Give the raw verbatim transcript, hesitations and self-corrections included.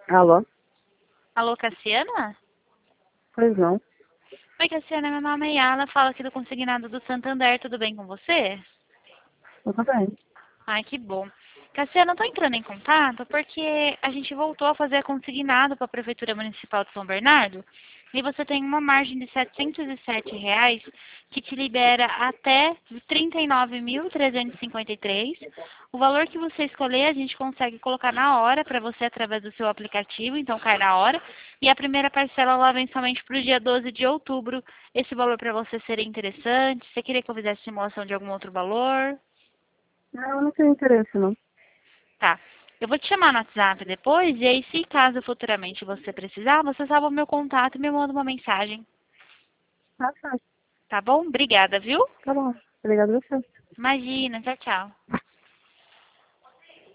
Alô? Alô, Cassiana? Pois não. Oi, Cassiana, meu nome é Yala, falo aqui do Consignado do Santander, tudo bem com você? Tudo bem. Ai, que bom. Cassiana, eu tô entrando em contato porque a gente voltou a fazer a consignado para a Prefeitura Municipal de São Bernardo e você tem uma margem de setecentos e sete reais que te libera até trinta e nove mil trezentos e cinquenta e três. O valor que você escolher, a gente consegue colocar na hora para você através do seu aplicativo, então cai na hora. E a primeira parcela ela vem somente para o dia doze de outubro. Esse valor para você seria interessante? Você queria que eu fizesse simulação de algum outro valor? Não, eu não tenho interesse, não. Tá. Eu vou te chamar no WhatsApp depois, e aí se caso futuramente você precisar, você salva o meu contato e me manda uma mensagem. Tá certo. Tá bom? Obrigada, viu? Tá bom. Obrigada a você. Imagina, tchau, tchau.